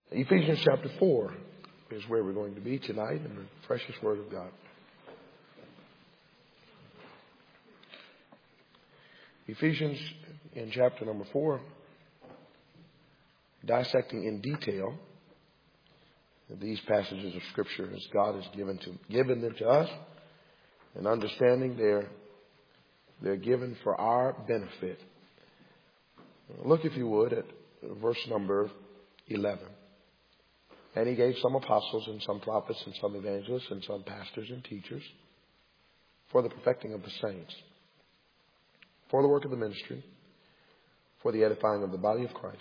Ephesians chapter 4 is where we're going to be tonight in the precious Word of God. Ephesians in chapter number 4, dissecting in detail these passages of Scripture as God has given them to us, and understanding they're given for our benefit. Look, if you would, at verse number 11. And he gave some apostles and some prophets and some evangelists and some pastors and teachers for the perfecting of the saints, for the work of the ministry, for the edifying of the body of Christ,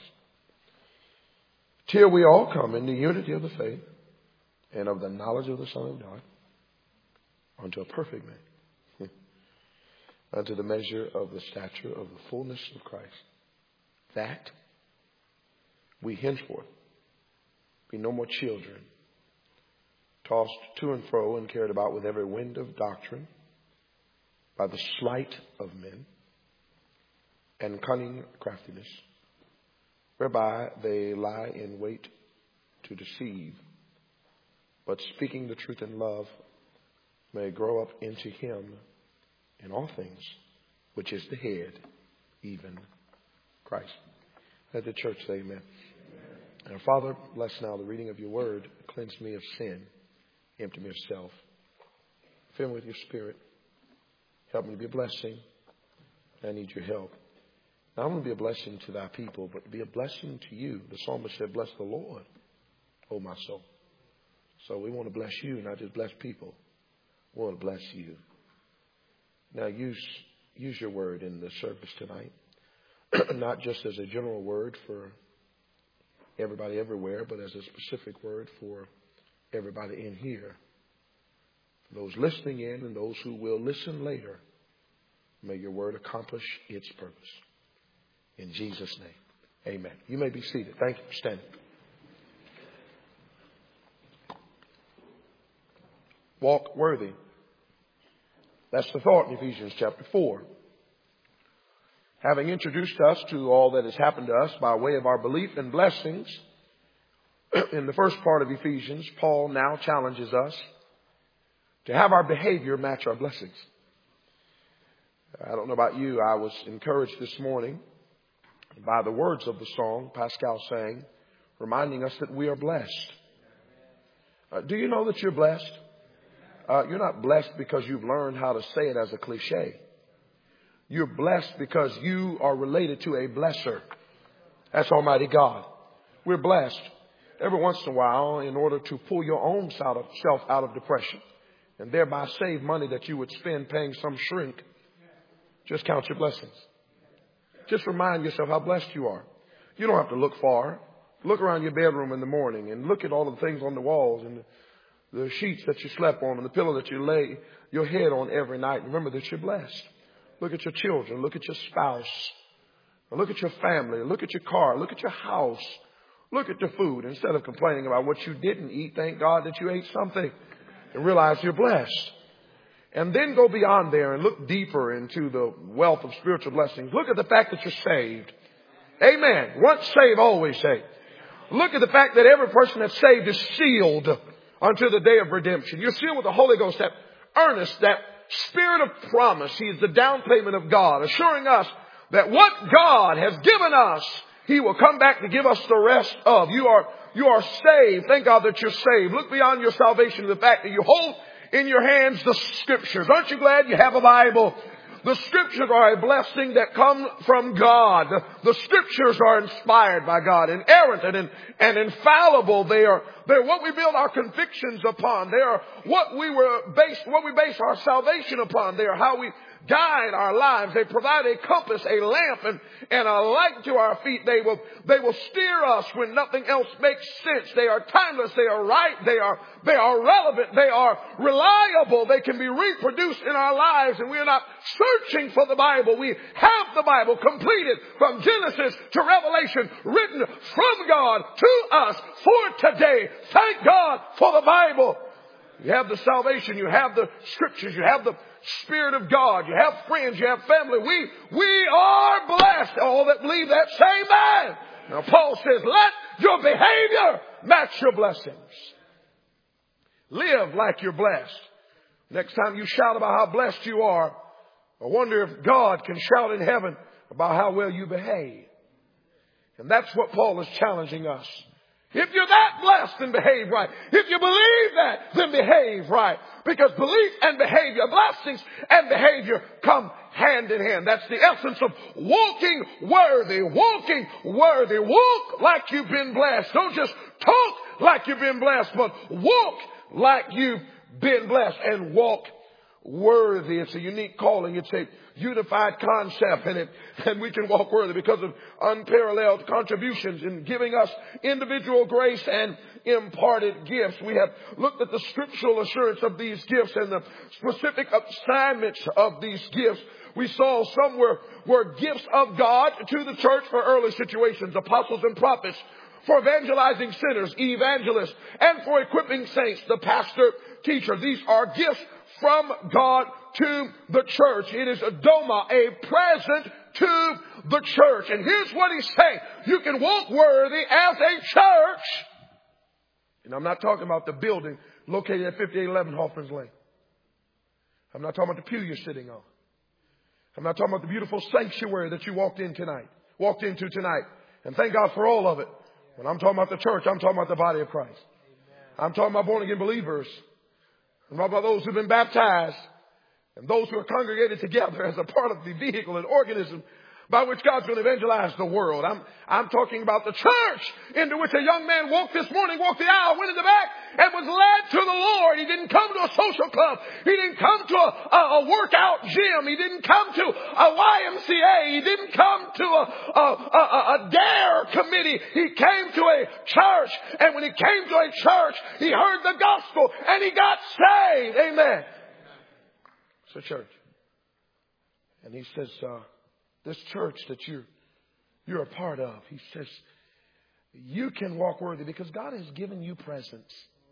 till we all come in the unity of the faith and of the knowledge of the Son of God, unto a perfect man, unto the measure of the stature of the fullness of Christ, that we henceforth be no more children, tossed to and fro and carried about with every wind of doctrine, by the sleight of men and cunning craftiness, whereby they lie in wait to deceive, but speaking the truth in love may grow up into him in all things, which is the head, even Christ. Let the church say amen. And Father, bless now the reading of your word. Cleanse me of sin. Empty me of self. Fill me with your spirit. Help me to be a blessing. I need your help. Not only be a blessing to thy people, but to be a blessing to you. The psalmist said, bless the Lord, O my soul. So we want to bless you, not just bless people. We want to bless you. Now use your word in the service tonight. Not just as a general word for everybody everywhere, but as a specific word for everybody in here. For those listening in and those who will listen later, may your word accomplish its purpose. In Jesus' name, amen. You may be seated. Thank you for standing. Walk worthy. That's the thought in Ephesians chapter 4. Having introduced us to all that has happened to us by way of our belief and blessings, in the first part of Ephesians, Paul now challenges us to have our behavior match our blessings. I don't know about you, I was encouraged this morning by the words of the song Pascal sang, reminding us that we are blessed. Do you know that you're blessed? You're not blessed because you've learned how to say it as a cliche. You're blessed because you are related to a blesser. That's Almighty God. We're blessed. Every once in a while, in order to pull your own self out of depression and thereby save money that you would spend paying some shrink, just count your blessings. Just remind yourself how blessed you are. You don't have to look far. Look around your bedroom in the morning and look at all the things on the walls and the sheets that you slept on and the pillow that you lay your head on every night. Remember that you're blessed. Look at your children. Look at your spouse. Look at your family. Look at your car. Look at your house. Look at your food. Instead of complaining about what you didn't eat, thank God that you ate something and realize you're blessed. And then go beyond there and look deeper into the wealth of spiritual blessings. Look at the fact that you're saved. Amen. Once saved, always saved. Look at the fact that every person that's saved is sealed unto the day of redemption. You're sealed with the Holy Ghost, that earnest, that Spirit of promise. He is the down payment of God, assuring us that what God has given us, He will come back to give us the rest of. You are saved. Thank God that you're saved. Look beyond your salvation to the fact that you hold in your hands the Scriptures. Aren't you glad you have a Bible? The Scriptures are a blessing that come from God. The Scriptures are inspired by God, inerrant and infallible. They're what we build our convictions upon. They are what we base our salvation upon. They are how we guide our lives. They provide a compass, a lamp, and a light to our feet. They will steer us when nothing else makes sense. They are timeless. They are right. They are relevant. They are reliable. They can be reproduced in our lives, and we are not searching for the Bible. We have the Bible completed from Genesis to Revelation, written from God to us for today. Thank God for the Bible. You have the salvation. You have the Scriptures. You have the Spirit of God. You have friends. You have family. We are blessed. All that believe that say amen. Now Paul says, let your behavior match your blessings. Live like you're blessed. Next time you shout about how blessed you are, I wonder if God can shout in heaven about how well you behave. And that's what Paul is challenging us. If you're that blessed, then behave right. If you believe that, then behave right. Because belief and behavior, blessings and behavior come hand in hand. That's the essence of walking worthy. Walking worthy. Walk like you've been blessed. Don't just talk like you've been blessed, but walk like you've been blessed and walk worthy. It's a unique calling. It's a unified concept, and we can walk worthy because of unparalleled contributions in giving us individual grace and imparted gifts. We have looked at the scriptural assurance of these gifts and the specific assignments of these gifts. We saw some were gifts of God to the church for early situations, apostles and prophets, for evangelizing sinners, evangelists, and for equipping saints, the pastor, teacher. These are gifts from God to the church. It is a doma, a present to the church. And here's what he's saying. You can walk worthy as a church. And I'm not talking about the building located at 5811 Hoffman's Lane. I'm not talking about the pew you're sitting on. I'm not talking about the beautiful sanctuary that you walked into tonight. And thank God for all of it. When I'm talking about the church, I'm talking about the body of Christ. I'm talking about born again believers. I'm talking about those who've been baptized and those who are congregated together as a part of the vehicle and organism by which God's going to evangelize the world. I'm talking about the church into which a young man walked this morning, walked the aisle, went in the back, and was led to the Lord. He didn't come to a social club. He didn't come to a workout gym. He didn't come to a YMCA. He didn't come to a DARE committee. He came to a church. And when he came to a church, he heard the gospel and he got saved. Amen. It's a church. And he says, this church that you're a part of, he says, you can walk worthy because God has given you presents.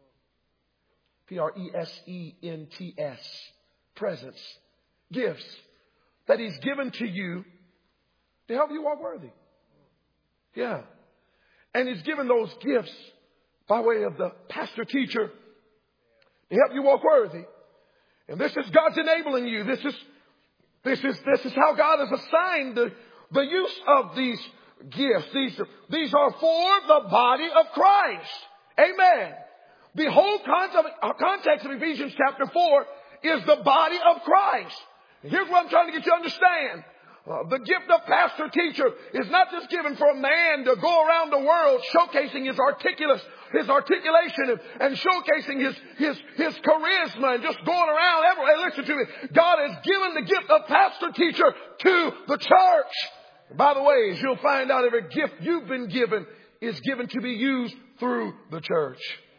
Presents. Presents. Gifts that he's given to you to help you walk worthy. Yeah. And he's given those gifts by way of the pastor teacher to help you walk worthy. And this is God's enabling you. This is how God has assigned the use of these gifts. These are for the body of Christ. Amen. The whole context of Ephesians chapter 4 is the body of Christ. And here's what I'm trying to get you to understand. The gift of pastor teacher is not just given for a man to go around the world showcasing his articulation and showcasing his charisma and just going around. Hey, listen to me. God has given the gift of pastor teacher to the church. And by the way, as you'll find out, every gift you've been given is given to be used through the church.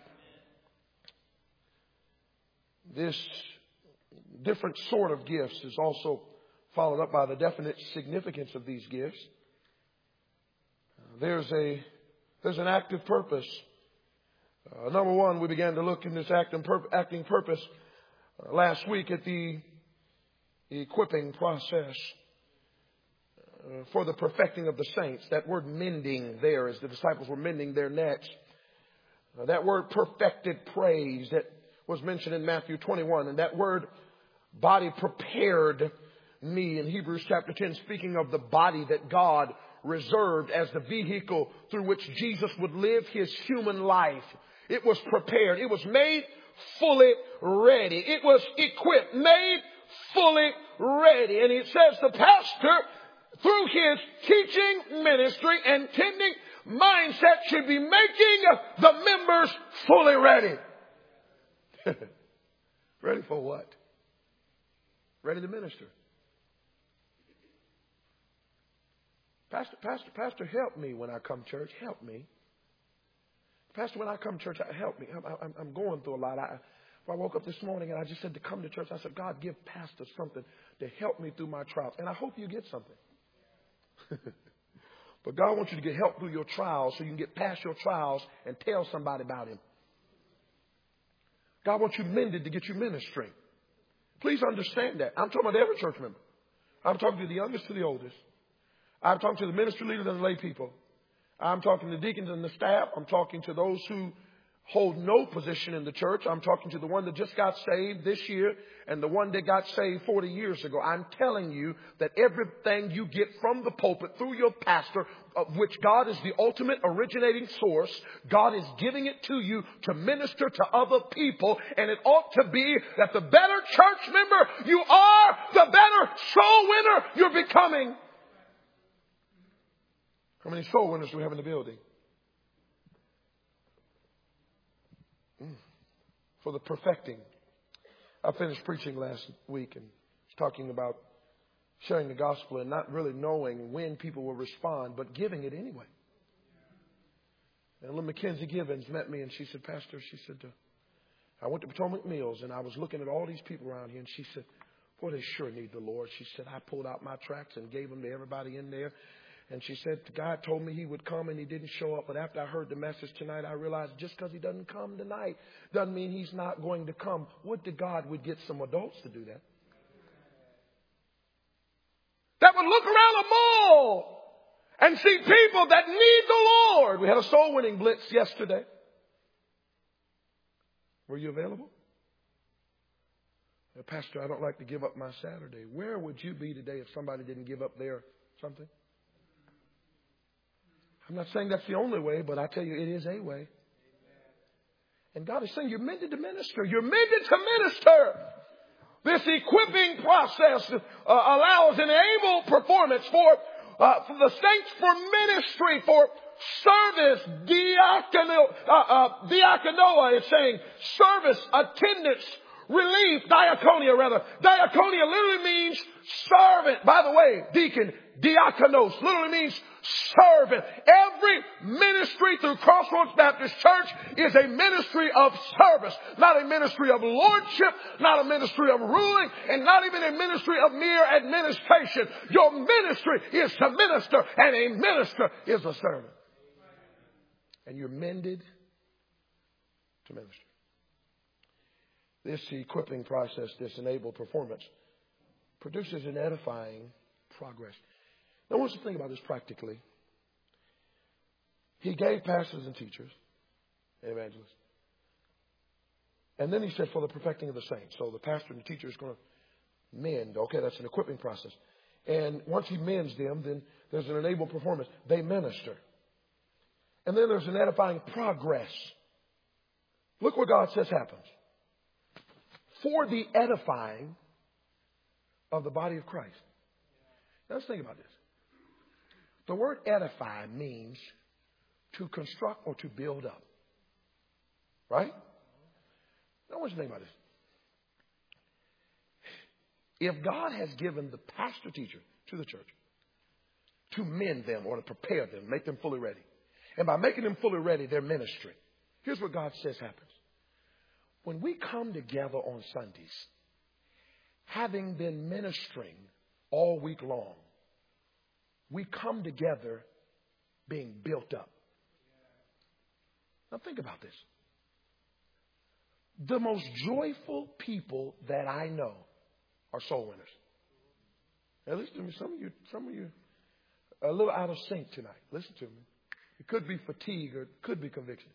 This different sort of gifts is also followed up by the definite significance of these gifts. There's an active purpose. Number one, we began to look in this acting purpose last week at the equipping process for the perfecting of the saints. That word mending there, as the disciples were mending their nets. That word perfected praise that was mentioned in Matthew 21. And that word body prepared me in Hebrews chapter 10, speaking of the body that God reserved as the vehicle through which Jesus would live his human life. It was prepared. It was made fully ready. It was equipped, made fully ready. And it says the pastor, through his teaching ministry and tending mindset, should be making the members fully ready. Ready for what? Ready to minister. Pastor, help me when I come to church. Help me. Pastor, when I come to church, help me. I'm going through a lot. I woke up this morning and I just said to come to church. I said, God, give Pastor something to help me through my trials. And I hope you get something. But God wants you to get help through your trials so you can get past your trials and tell somebody about him. God wants you mended to get you ministry. Please understand that. I'm talking about every church member. I'm talking to the youngest to the oldest. I'm talking to the ministry leaders and the lay people. I'm talking to deacons and the staff. I'm talking to those who hold no position in the church. I'm talking to the one that just got saved this year and the one that got saved 40 years ago. I'm telling you that everything you get from the pulpit through your pastor, of which God is the ultimate originating source, God is giving it to you to minister to other people. And it ought to be that the better church member you are, the better soul winner you're becoming. How many soul winners do we have in the building? For the perfecting. I finished preaching last week and was talking about sharing the gospel and not really knowing when people will respond, but giving it anyway. And little Mackenzie Givens met me and she said, Pastor, she said, I went to Potomac Mills and I was looking at all these people around here and she said, boy, they sure need the Lord. She said, I pulled out my tracts and gave them to everybody in there. And she said, God told me he would come and he didn't show up. But after I heard the message tonight, I realized just because he doesn't come tonight doesn't mean he's not going to come. Would to God would get some adults to do that. That would look around a mall and see people that need the Lord. We had a soul winning blitz yesterday. Were you available? Pastor, I don't like to give up my Saturday. Where would you be today if somebody didn't give up their something? I'm not saying that's the only way, but I tell you, it is a way. And God is saying, you're meant to minister. You're meant to minister. This equipping process allows an able performance for the saints, for ministry, for service. Diakonoa is saying service, attendance, relief. Diaconia, rather. Diaconia literally means servant. By the way, deacon, diakonos, literally means servant. Every ministry through Crossroads Baptist Church is a ministry of service. Not a ministry of lordship, not a ministry of ruling, and not even a ministry of mere administration. Your ministry is to minister, and a minister is a servant. And you're mended to minister. This equipping process, this enabled performance, produces an edifying progress. Now, I want you to think about this practically. He gave pastors and teachers, and evangelists. And then he said for the perfecting of the saints. So the pastor and the teacher is going to mend. Okay, that's an equipping process. And once he mends them, then there's an enabled performance. They minister. And then there's an edifying progress. Look what God says happens. For the edifying of the body of Christ. Now let's think about this. The word edify means to construct or to build up. Right? Now I want you to think about this. If God has given the pastor teacher to the church to mend them or to prepare them, make them fully ready. And by making them fully ready, they're ministering. Here's what God says happens. When we come together on Sundays, having been ministering all week long, we come together being built up. Now think about this. The most joyful people that I know are soul winners. Now listen to me. Some of you are a little out of sync tonight. Listen to me. It could be fatigue or it could be conviction.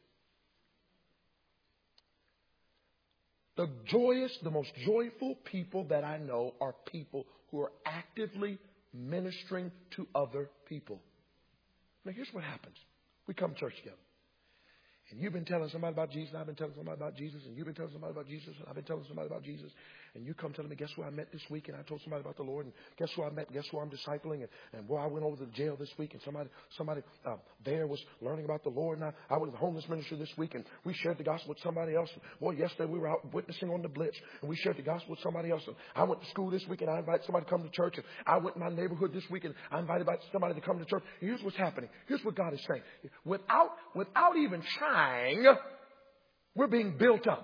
The most joyful people that I know are people who are actively ministering to other people. Now, here's what happens. We come to church together. And you've been telling somebody about Jesus, and I've been telling somebody about Jesus, and you've been telling somebody about Jesus, and I've been telling somebody about Jesus. And you come telling me, guess who I met this week? And I told somebody about the Lord. And guess who I met? And guess who I'm discipling? And boy, I went over to the jail this week, and somebody there was learning about the Lord. And I went to the homeless ministry this week, and we shared the gospel with somebody else. And boy, yesterday we were out witnessing on the blitz, and we shared the gospel with somebody else. And I went to school this week, and I invited somebody to come to church. And I went in my neighborhood this week, and I invited somebody to come to church. And here's what's happening. Here's what God is saying. Without even trying, we're being built up.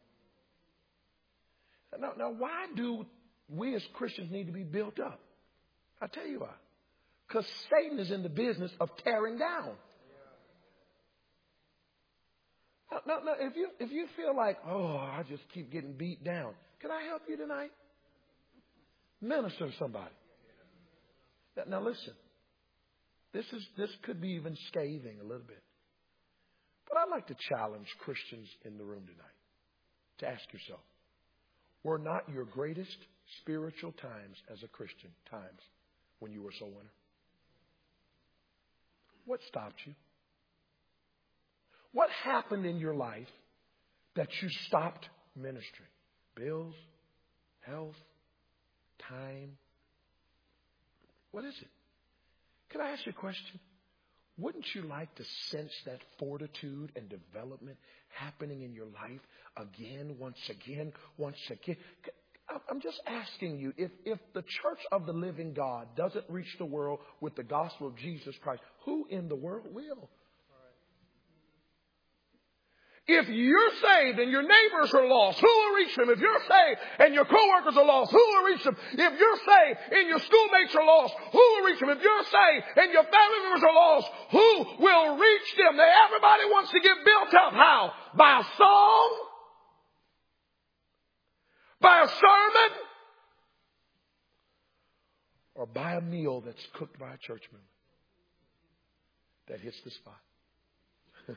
Now, why do we as Christians need to be built up? I'll tell you why. Because Satan is in the business of tearing down. Now, if you feel like, oh, I just keep getting beat down, can I help you tonight? Minister to somebody. Now listen. This could be even scathing a little bit. But I'd like to challenge Christians in the room tonight to ask yourself, were not your greatest spiritual times as a Christian times when you were a soul winner? What stopped you? What happened in your life that you stopped ministering? Bills, health, time. What is it? Can I ask you a question? Wouldn't you like to sense that fortitude and development happening in your life again, once again? I'm just asking you, if the church of the living God doesn't reach the world with the gospel of Jesus Christ, who in the world will? If you're saved and your neighbors are lost, who will reach them? If you're saved and your coworkers are lost, who will reach them? If you're saved and your schoolmates are lost, who will reach them? If you're saved and your family members are lost, who will reach them? Now, everybody wants to get built up. How? By a song? By a sermon? Or by a meal that's cooked by a church member that hits the spot?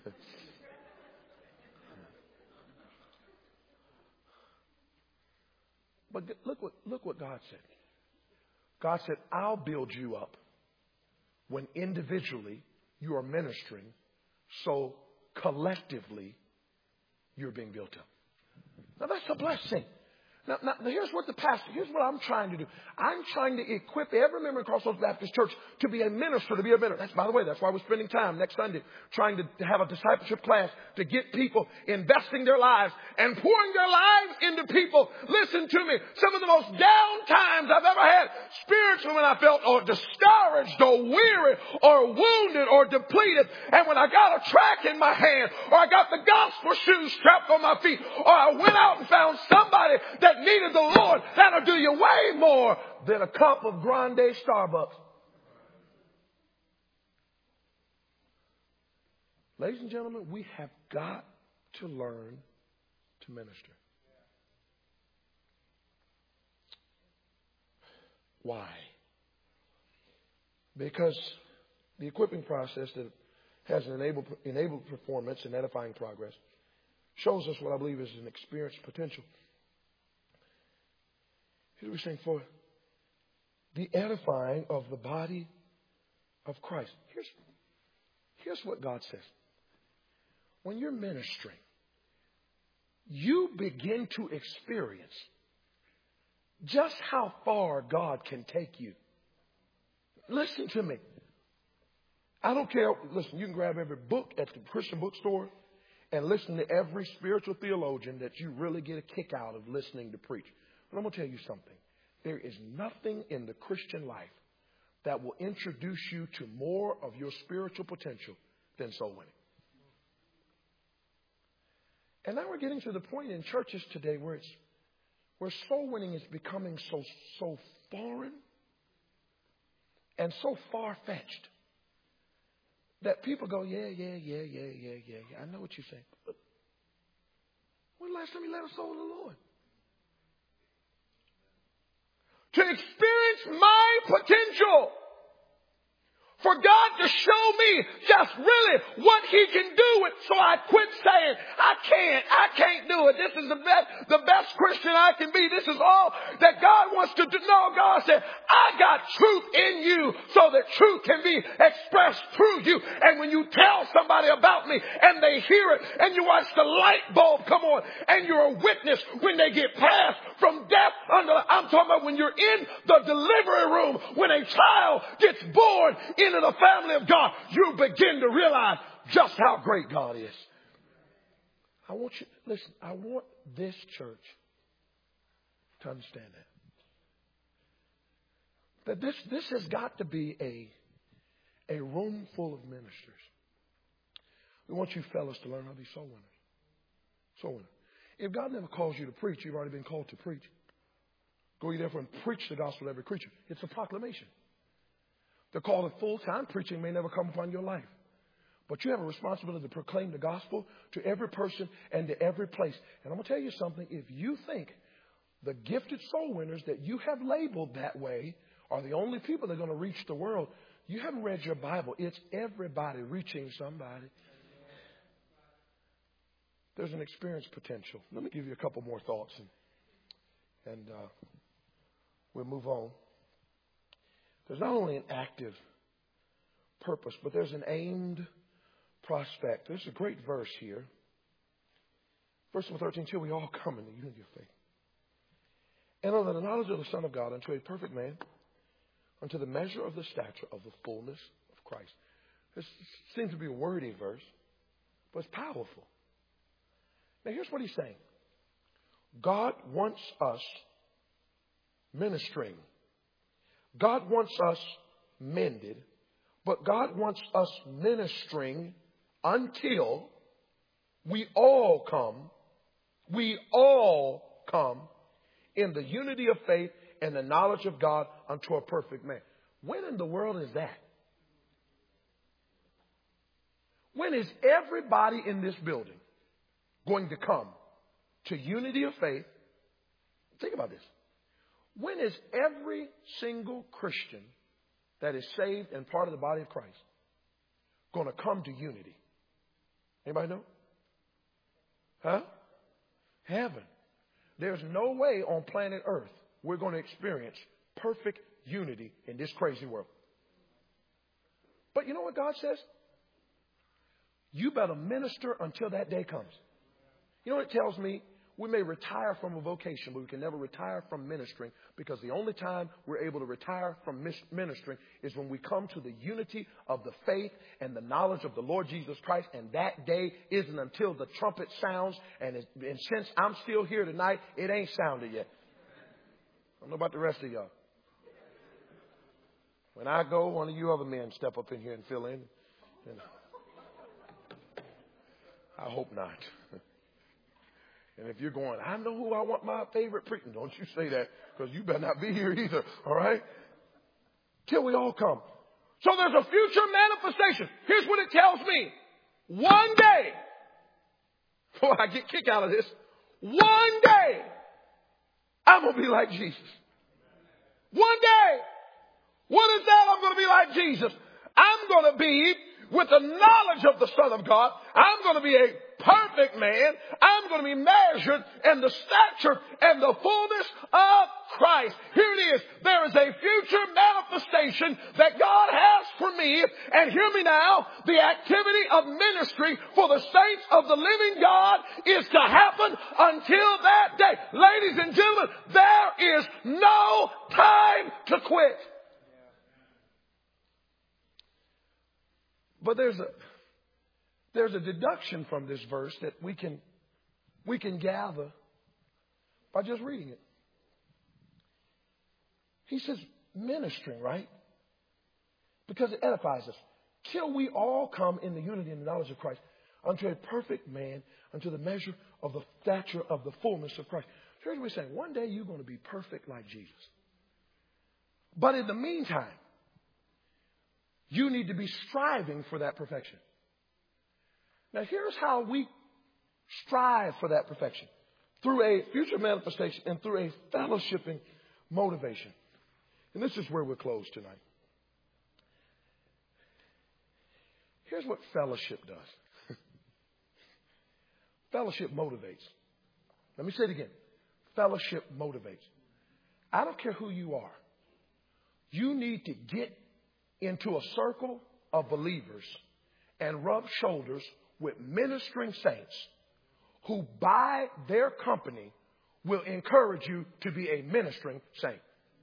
But look what God said. God said, I'll build you up when individually you are ministering, so collectively you're being built up. Now that's a blessing. Now here's what I'm trying to do. I'm trying to equip every member of Crossroads Baptist Church to be a minister, to be a minister. By the way, that's why we're spending time next Sunday trying to have a discipleship class to get people investing their lives and pouring their lives into people. Listen to me. Some of the most down times I've ever had spiritually, when I felt or discouraged or weary or wounded or depleted. And when I got a tract in my hand, or I got the gospel shoes strapped on my feet, or I went out and found somebody that needed the Lord, that'll do you way more than a cup of Grande Starbucks. Ladies and gentlemen, we have got to learn to minister. Why? Because the equipping process that has an enabled performance and edifying progress shows us what I believe is an experienced potential. Here's what we're saying: for the edifying of the body of Christ. Here's what God says. When you're ministering, you begin to experience just how far God can take you. Listen to me. I don't care. Listen, you can grab every book at the Christian bookstore and listen to every spiritual theologian that you really get a kick out of listening to preach. But I'm going to tell you something. There is nothing in the Christian life that will introduce you to more of your spiritual potential than soul winning. And now we're getting to the point in churches today where soul winning is becoming so foreign and so far-fetched that people go, yeah. I know what you're saying. But when the last time you led a soul to the Lord? To experience my potential. For God to show me just really what He can do with, so I quit saying, I can't do it. This is the best Christian I can be. This is all that God wants to do. No, God said, I got truth in you so that truth can be expressed through you. And when you tell somebody about me and they hear it and you watch the light bulb come on and you're a witness when they get passed from death I'm talking about when you're in the delivery room, when a child gets born into the family of God, you begin to realize just how great God is. I want this church to understand that this has got to be a room full of ministers. We want you fellas to learn how to be soul winners. Soul winners. If God never calls you to preach, you've already been called to preach. Go ye therefore and preach the gospel to every creature. It's a proclamation. The call to full-time preaching may never come upon your life. But you have a responsibility to proclaim the gospel to every person and to every place. And I'm going to tell you something. If you think the gifted soul winners that you have labeled that way are the only people that are going to reach the world, You haven't read your Bible. It's everybody reaching somebody. There's an experience potential. Let me give you a couple more thoughts and we'll move on. There's not only an active purpose, but there's an aimed prospect. There's a great verse here. Verse number 13, till we all come in the unity of faith. And unto the knowledge of the Son of God, unto a perfect man, unto the measure of the stature of the fullness of Christ. This seems to be a wordy verse, but it's powerful. Now here's what he's saying. God wants us ministering. God wants us mended, but God wants us ministering until we all come in the unity of faith and the knowledge of God unto a perfect man. When in the world is that? When is everybody in this building going to come to unity of faith? Think about this. When is every single Christian that is saved and part of the body of Christ going to come to unity? Anybody know? Huh? Heaven. There's no way on planet Earth we're going to experience perfect unity in this crazy world. But you know what God says? You better minister until that day comes. You know what it tells me? We may retire from a vocation, but we can never retire from ministering, because the only time we're able to retire from ministering is when we come to the unity of the faith and the knowledge of the Lord Jesus Christ. And that day isn't until the trumpet sounds. And since I'm still here tonight, it ain't sounded yet. I don't know about the rest of y'all. When I go, one of you other men step up in here and fill in. I hope not. And if you're going, I know who I want my favorite preacher. Don't you say that, because you better not be here either. All right? Till we all come. So there's a future manifestation. Here's what it tells me. One day. Boy, I get kick out of this. One day. I'm going to be like Jesus. One day. What is that? I'm going to be like Jesus. I'm going to be with the knowledge of the Son of God. I'm going to be a perfect man. I'm going to be measured in the stature and the fullness of Christ. Here it is. There is a future manifestation that God has for me. And hear me now. The activity of ministry for the saints of the living God is to happen until that day. Ladies and gentlemen, there is no time to quit. But there's a deduction from this verse that we can gather by just reading it. He says ministering, right? Because it edifies us. Till we all come in the unity and the knowledge of Christ, unto a perfect man, unto the measure of the stature of the fullness of Christ. Here's what we're saying. One day you're going to be perfect like Jesus. But in the meantime, you need to be striving for that perfection. Now, here's how we strive for that perfection. Through a future manifestation and through a fellowshipping motivation. And this is where we'll close tonight. Here's what fellowship does. Fellowship motivates. Let me say it again. Fellowship motivates. I don't care who you are. You need to get into a circle of believers and rub shoulders with ministering saints who by their company will encourage you to be a ministering saint.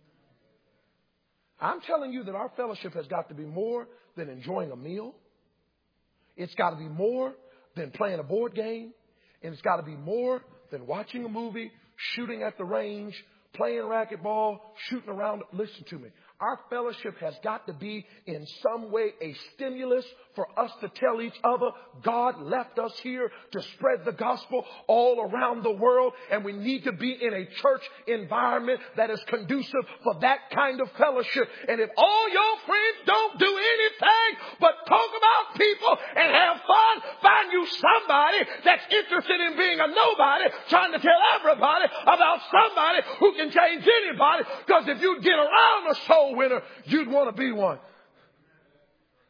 I'm telling you that our fellowship has got to be more than enjoying a meal. It's got to be more than playing a board game. And it's got to be more than watching a movie, shooting at the range, playing racquetball, shooting around. Listen to me. Our fellowship has got to be in some way a stimulus for us to tell each other God left us here to spread the gospel all around the world. And we need to be in a church environment that is conducive for that kind of fellowship. And if all your friends don't do anything but talk about people and have fun, find you somebody that's interested in being a nobody, trying to tell everybody about somebody who can change anybody. Because if you get around a soul winner, you'd want to be one.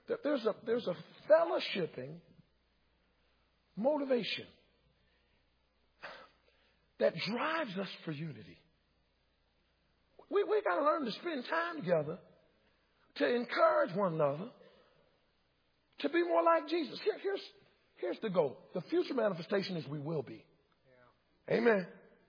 that there's a fellowshipping motivation that drives us for unity. We got to learn to spend time together, to encourage one another, to be more like Jesus. Here's the goal. The future manifestation is we will be. Yeah. Amen.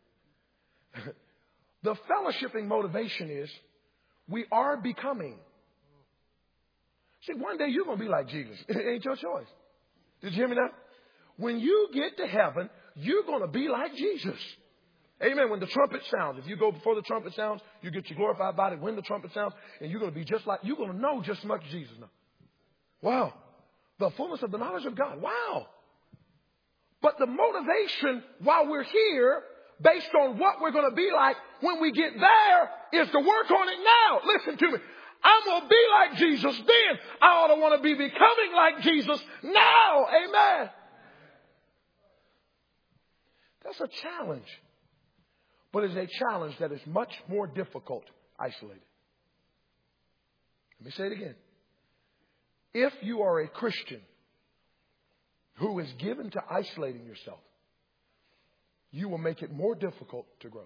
The fellowshipping motivation is we are becoming. See, one day you're going to be like Jesus. It ain't your choice. Did you hear me now? When you get to heaven, you're going to be like Jesus. Amen. When the trumpet sounds, if you go before the trumpet sounds, you get your glorified body. When the trumpet sounds, and you're going to be just like, you're going to know just as much as Jesus knows. Wow. The fullness of the knowledge of God. Wow. But the motivation while we're here, based on what we're going to be like when we get there, is to work on it now. Listen to me. I'm going to be like Jesus then. I ought to want to be becoming like Jesus now. Amen. That's a challenge. But it's a challenge that is much more difficult isolated. Let me say it again. If you are a Christian who is given to isolating yourself, you will make it more difficult to grow.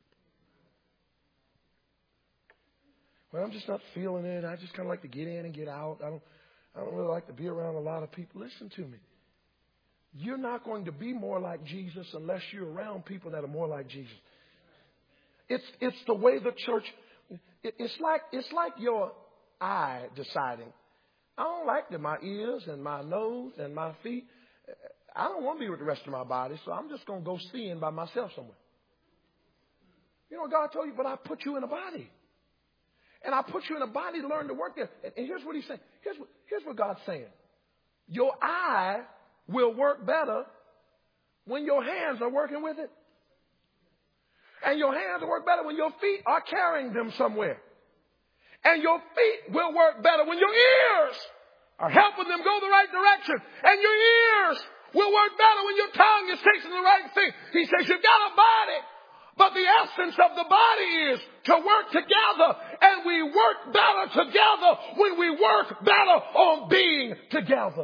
Well, I'm just not feeling it. I just kind of like to get in and get out. I don't really like to be around a lot of people. Listen to me. You're not going to be more like Jesus unless you're around people that are more like Jesus. It's the way the church. It's like your eye deciding, I don't like my ears and my nose and my feet. I don't want to be with the rest of my body, so I'm just going to go seeing by myself somewhere. You know what God told you? But I put you in a body. And I put you in a body to learn to work there. And here's what he's saying. Here's what God's saying. Your eye will work better when your hands are working with it. And your hands will work better when your feet are carrying them somewhere. And your feet will work better when your ears are helping them go the right direction. And your ears will work better when your tongue is chasing the right thing. He says you've got a body. But the essence of the body is to work together. And we work better together when we work better on being together.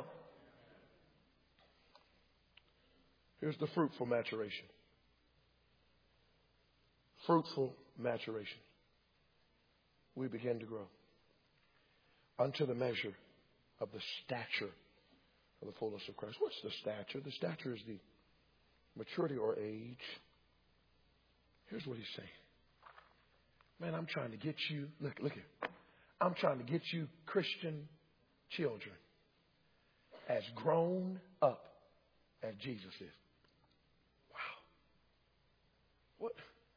Here's the fruitful maturation. Fruitful maturation. We begin to grow unto the measure of the stature of the fullness of Christ. What's the stature? The stature is the maturity or age. Here's what he's saying. Man, I'm trying to get you, look here. I'm trying to get you Christian children as grown up as Jesus is. Wow. What?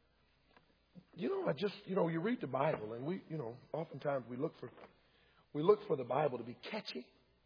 You read the Bible and we, oftentimes we look for the Bible to be catchy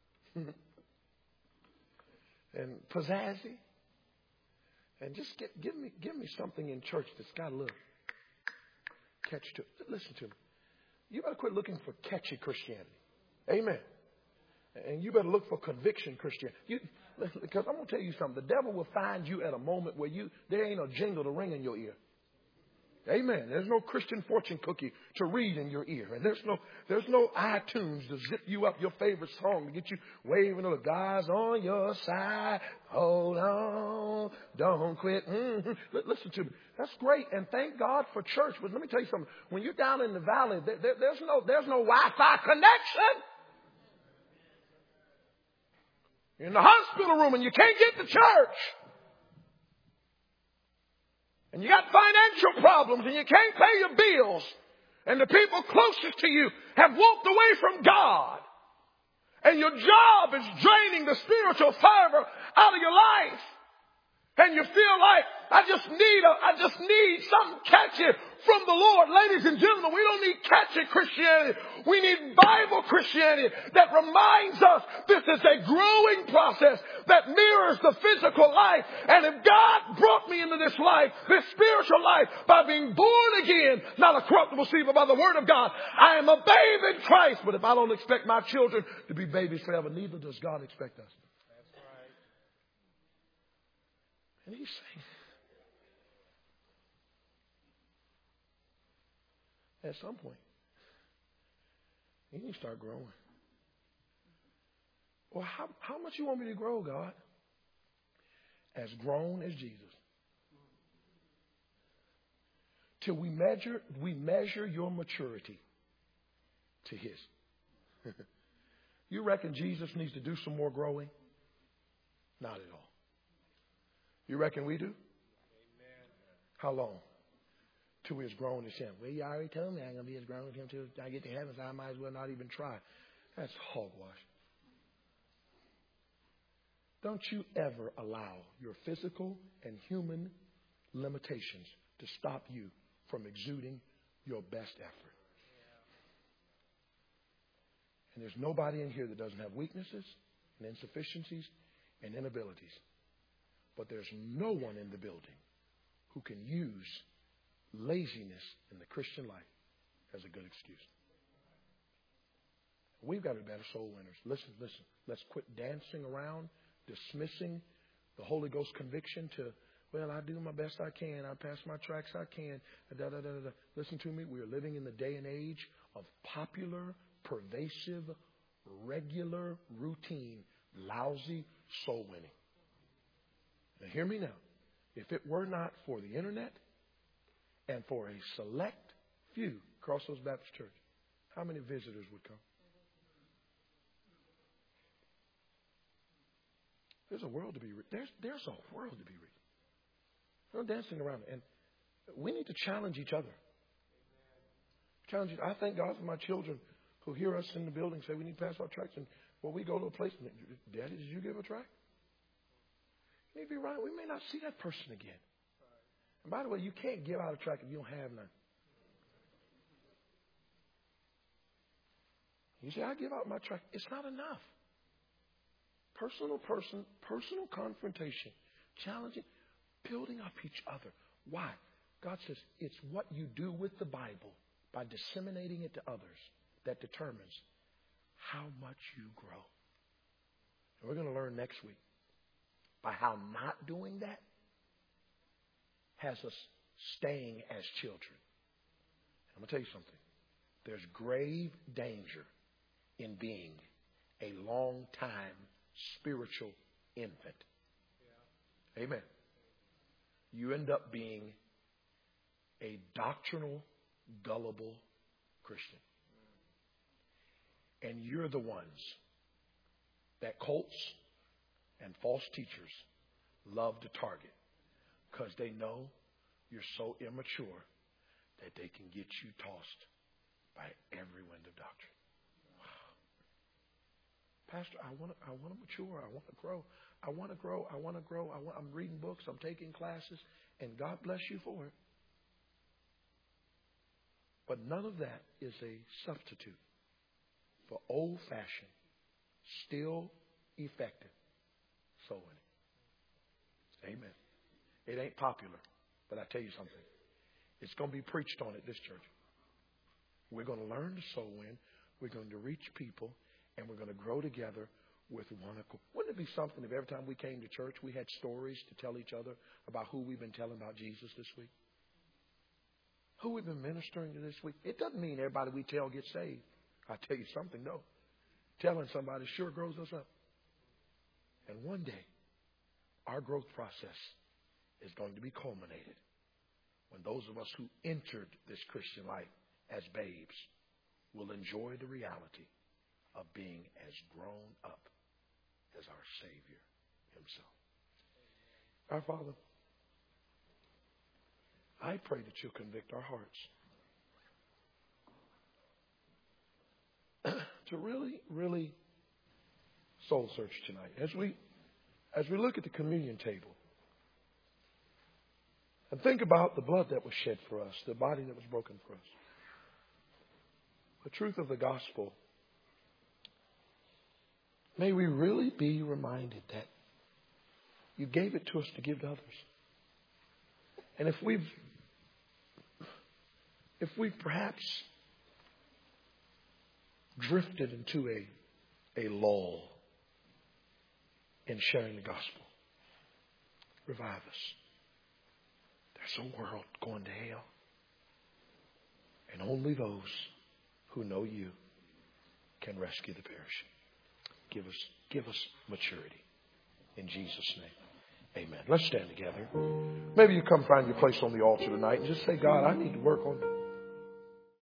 and pizzazzy. And just give me something in church that's got a little catch to it. Listen to me. You better quit looking for catchy Christianity. Amen. And you better look for conviction Christianity. Because I'm going to tell you something. The devil will find you at a moment where there ain't a jingle to ring in your ear. Amen. There's no Christian fortune cookie to read in your ear. And there's no iTunes to zip you up your favorite song to get you waving the God's on your side. Hold on. Don't quit. Listen to me. That's great. And thank God for church. But let me tell you something. When you're down in the valley, there's no Wi-Fi connection. You're in the hospital room and you can't get to church. And you got financial problems and you can't pay your bills. And the people closest to you have walked away from God. And your job is draining the spiritual fervor out of your life. And you feel like, I just need something catchy from the Lord. Ladies and gentlemen, we don't need catchy Christianity. We need Bible Christianity that reminds us this is a growing process that mirrors the physical life. And if God brought me into this life, this spiritual life, by being born again, not a corruptible seed, but by the word of God, I am a babe in Christ. But if I don't expect my children to be babies forever, neither does God expect us. And he's saying, at some point, you need to start growing. Well, how much you want me to grow, God? As grown as Jesus. Till we measure your maturity to his. You reckon Jesus needs to do some more growing? Not at all. You reckon we do? Amen. How long? Till we're as grown as him. Well, you already told me I'm going to be as grown as him till I get to heaven, so I might as well not even try. That's hogwash. Don't you ever allow your physical and human limitations to stop you from exuding your best effort. And there's nobody in here that doesn't have weaknesses and insufficiencies and inabilities. But there's no one in the building who can use laziness in the Christian life as a good excuse. We've got to be better soul winners. Listen. Let's quit dancing around, dismissing the Holy Ghost conviction to, well, I do my best I can. I pass my tracks I can. Listen to me. We are living in the day and age of popular, pervasive, regular, routine, lousy soul winning. Now, hear me now. If it were not for the internet and for a select few, Crossroads Baptist Church, how many visitors would come? There's a world to be reached. There's a world to be reached. We're dancing around it. And we need to challenge each other. I thank God for my children who hear us in the building say we need to pass our tracts. And when we go to a place, Daddy, did you give a tract? You need to be right. We may not see that person again. And by the way, you can't give out a tract if you don't have none. You say, I give out my tract. It's not enough. Personal confrontation, challenging, building up each other. Why? God says it's what you do with the Bible by disseminating it to others that determines how much you grow. And we're going to learn next week by how not doing that has us staying as children. I'm going to tell you something. There's grave danger in being a long-time spiritual infant. Yeah. Amen. You end up being a doctrinal, gullible Christian. And you're the ones that cults and false teachers love to target because they know you're so immature that they can get you tossed by every wind of doctrine. Pastor, I want to mature. I want to grow. I'm reading books. I'm taking classes. And God bless you for it. But none of that is a substitute for old-fashioned, still effective soul winning. Amen. It ain't popular, but I tell you something. It's going to be preached on at this church. We're going to learn to soul win. We're going to reach people. And we're going to grow together with one accord. Wouldn't it be something if every time we came to church, we had stories to tell each other about who we've been telling about Jesus this week? Who we've been ministering to this week? It doesn't mean everybody we tell gets saved. I'll tell you something, no. Telling somebody sure grows us up. And one day, our growth process is going to be culminated when those of us who entered this Christian life as babes will enjoy the reality of being as grown up as our Savior himself. Our Father, I pray that you'll convict our hearts to really, really soul search tonight. As we look at the communion table and think about the blood that was shed for us, the body that was broken for us, the truth of the gospel, may we really be reminded that you gave it to us to give to others. And if we've perhaps drifted into a lull in sharing the gospel, revive us. There's a world going to hell. And only those who know you can rescue the perishing. Give us maturity. In Jesus' name. Amen. Let's stand together. Maybe you come find your place on the altar tonight and just say, God, I need to work on